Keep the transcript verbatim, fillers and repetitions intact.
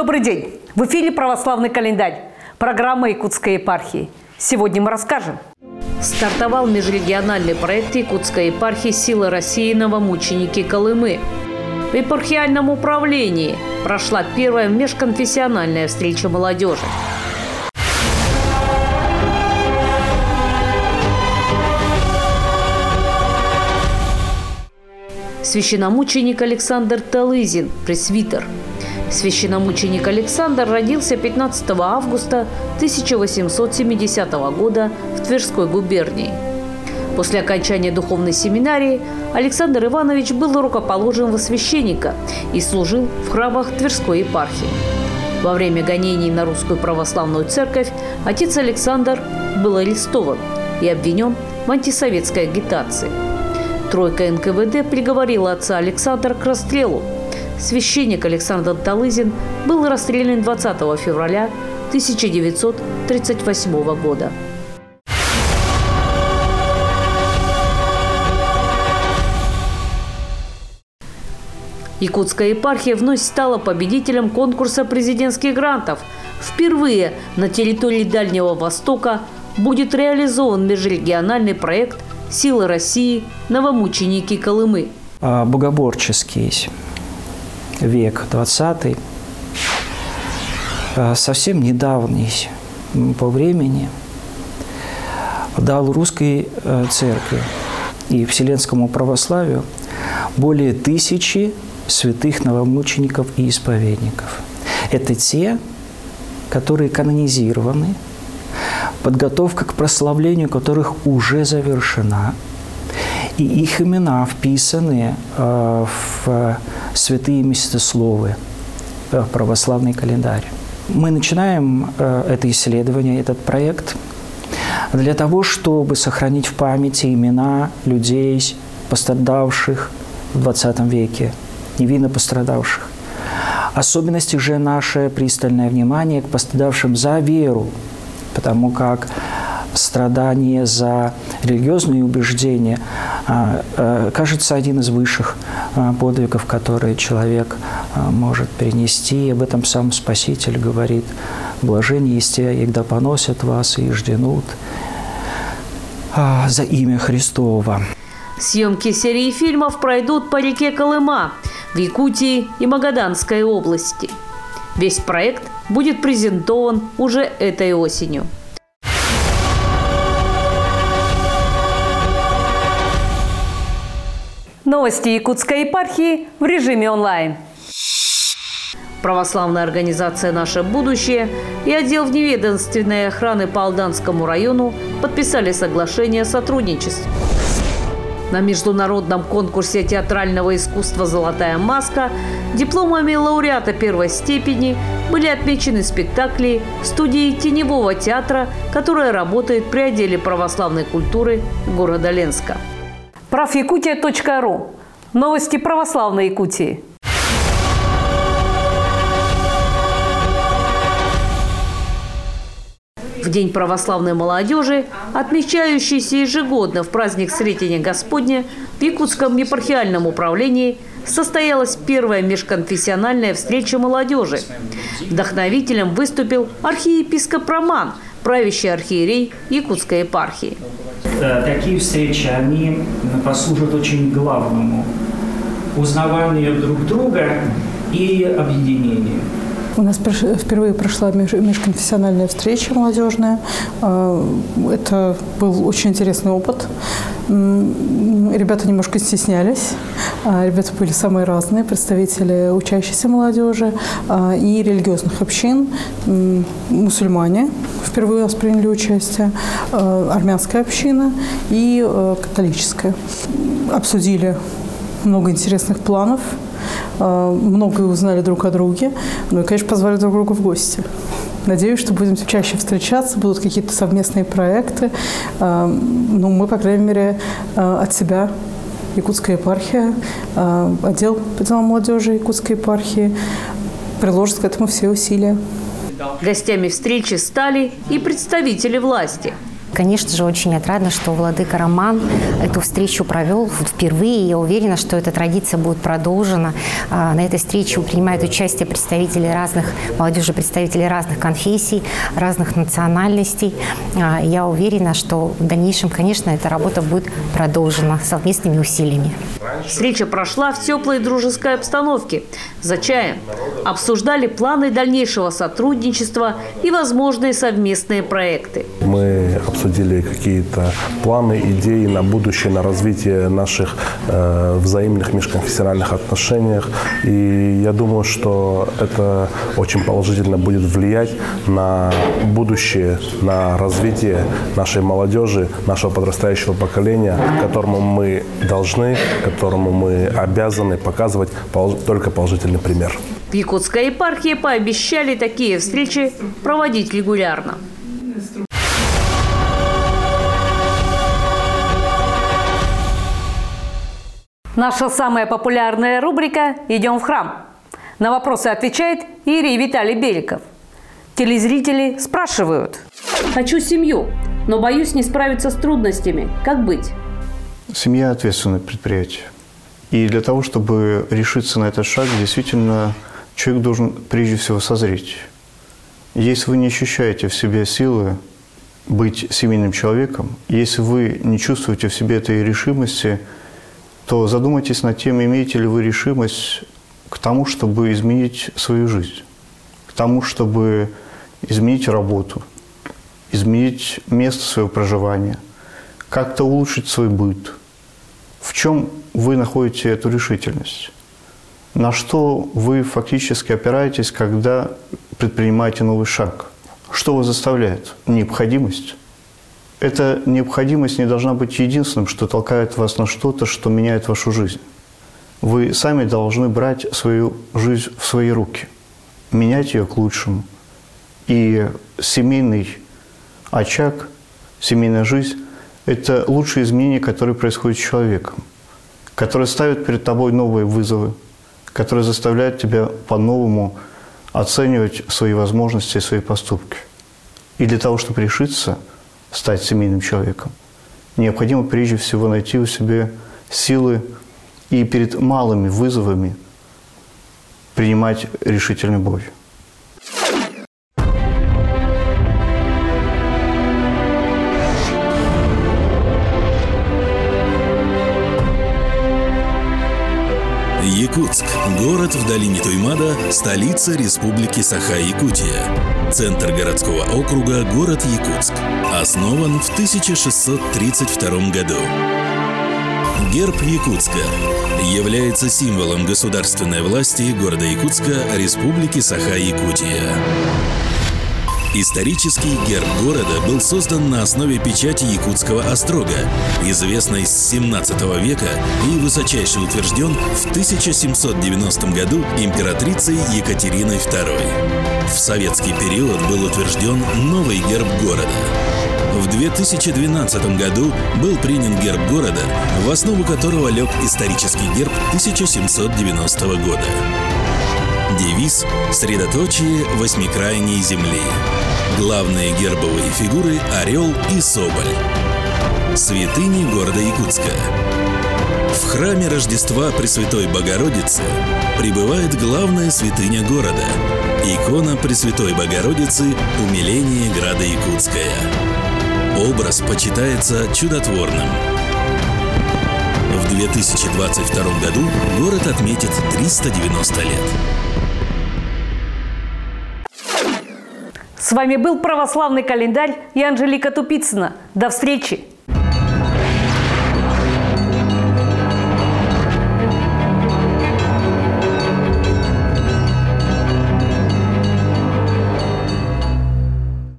Добрый день! В эфире «Православный календарь», программа Якутской епархии. Сегодня мы расскажем. Стартовал межрегиональный проект Якутской епархии «Сила России. Новомученики Колымы». В епархиальном управлении прошла первая межконфессиональная встреча молодежи. Священномученик Александр Талызин, пресвитер. Священномученик Александр родился пятнадцатого августа тысяча восемьсот семидесятого года в Тверской губернии. После окончания духовной семинарии Александр Иванович был рукоположен во священника и служил в храмах Тверской епархии. Во время гонений на Русскую Православную Церковь отец Александр был арестован и обвинен в антисоветской агитации. Тройка эн ка вэ дэ приговорила отца Александра к расстрелу. Священник Александр Талызин был расстрелян двадцатого февраля тысяча девятьсот тридцать восьмого года. Якутская епархия вновь стала победителем конкурса президентских грантов. Впервые на территории Дальнего Востока будет реализован межрегиональный проект «Сила России. Новомученики Колымы». Богоборческий век двадцатый, совсем недавний по времени, дал русской церкви и вселенскому православию более тысячи святых новомучеников и исповедников. Это те, которые канонизированы, подготовка к прославлению которых уже завершена, и их имена вписаны э, в святые месяцесловы, в православный календарь. Мы начинаем э, это исследование, этот проект, для того, чтобы сохранить в памяти имена людей, пострадавших в двадцатом веке, невинно пострадавших. Особенности же наше пристальное внимание к пострадавшим за веру, потому как страдание за религиозные убеждения кажется один из высших подвигов, которые человек может перенести. И об этом сам Спаситель говорит: «Блаженны есть те, когда поносят вас и жденут за имя Христово». Съемки серии фильмов пройдут по реке Колыма в Якутии и Магаданской области. Весь проект будет презентован уже этой осенью. Новости Якутской епархии в режиме онлайн. Православная организация «Наше будущее» и отдел вневедомственной охраны по Алданскому району подписали соглашение о сотрудничестве. На международном конкурсе театрального искусства «Золотая маска» дипломами лауреата первой степени были отмечены спектакли студии Теневого театра, которая работает при отделе православной культуры города Ленска. правякутия точка ру. Новости православной Якутии. В День православной молодежи, отмечающийся ежегодно в праздник Сретения Господня, в Якутском епархиальном управлении состоялась первая межконфессиональная встреча молодежи. Вдохновителем выступил архиепископ Роман, правящий архиерей Якутской епархии. Такие встречи, они послужат очень главному – узнаванию друг друга и объединению. У нас впервые прошла межконфессиональная встреча молодежная. Это был очень интересный опыт. Ребята немножко стеснялись. Ребята были самые разные, представители учащейся молодежи и религиозных общин. Мусульмане впервые у нас приняли участие, армянская община и католическая. Обсудили много интересных планов. Многое узнали друг о друге, ну и, конечно, позвали друг друга в гости. Надеюсь, что будем чаще встречаться, будут какие-то совместные проекты. Ну, мы, по крайней мере, от себя, Якутская епархия, отдел по делам молодежи Якутской епархии, приложит к этому все усилия. Гостями встречи стали и представители власти. конечно же, очень отрадно, что владыка Роман эту встречу провел впервые. Я уверена, что эта традиция будет продолжена. На этой встрече принимают участие представители разных, молодежи, представители разных конфессий, разных национальностей. Я уверена, что в дальнейшем, конечно, эта работа будет продолжена совместными усилиями. Встреча прошла в теплой дружеской обстановке. За чаем обсуждали планы дальнейшего сотрудничества и возможные совместные проекты. Мы обсудили какие-то планы, идеи на будущее, на развитие наших э, взаимных межконфессиональных отношений. И я думаю, что это очень положительно будет влиять на будущее, на развитие нашей молодежи, нашего подрастающего поколения, которому мы должны, которому мы обязаны показывать только положительный пример. В Якутской епархии пообещали такие встречи проводить регулярно. Наша самая популярная рубрика «Идем в храм». На вопросы отвечает Иерей Виталий Беликов. Телезрители спрашивают: «Хочу семью, но боюсь не справиться с трудностями. Как быть?» Семья – ответственное предприятие. И для того, чтобы решиться на этот шаг, действительно, человек должен прежде всего созреть. Если вы не ощущаете в себе силы быть семейным человеком, если вы не чувствуете в себе этой решимости, то задумайтесь над тем, имеете ли вы решимость к тому, чтобы изменить свою жизнь, к тому, чтобы изменить работу, изменить место своего проживания, как-то улучшить свой быт. В чем вы находите эту решительность? На что вы фактически опираетесь, когда предпринимаете новый шаг? Что вас заставляет? Необходимость. Эта необходимость не должна быть единственным, что толкает вас на что-то, что меняет вашу жизнь. Вы сами должны брать свою жизнь в свои руки, менять ее к лучшему. И семейный очаг, семейная жизнь – это лучшие изменения, которые происходят с человеком, которые ставят перед тобой новые вызовы, которые заставляют тебя по-новому оценивать свои возможности и свои поступки. И для того, чтобы решиться стать семейным человеком, необходимо прежде всего найти у себя силы и перед малыми вызовами принимать решительный бой. Якутск – город в долине Туймада, столица Республики Саха-Якутия. Центр городского округа – город Якутск. Основан в тысяча шестьсот тридцать втором году. Герб Якутска является символом государственной власти города Якутска, Республики Саха-Якутия. Исторический герб города был создан на основе печати якутского острога, известной с семнадцатого века, и высочайше утвержден в тысяча семьсот девяностом году императрицей Екатериной второй. В советский период был утвержден новый герб города. В две тысячи двенадцатом году был принят герб города, в основу которого лег исторический герб тысяча семьсот девяностого года. Девиз «Средоточие восьмикрайней земли». Главные гербовые фигуры – орел и соболь. Святыни города Якутска. В храме Рождества Пресвятой Богородицы пребывает главная святыня города – икона Пресвятой Богородицы «Умиление града Якутская». Образ почитается чудотворным. В две тысячи двадцать втором году город отметит триста девяносто лет. С вами был православный календарь и Анжелика Тупицына. До встречи!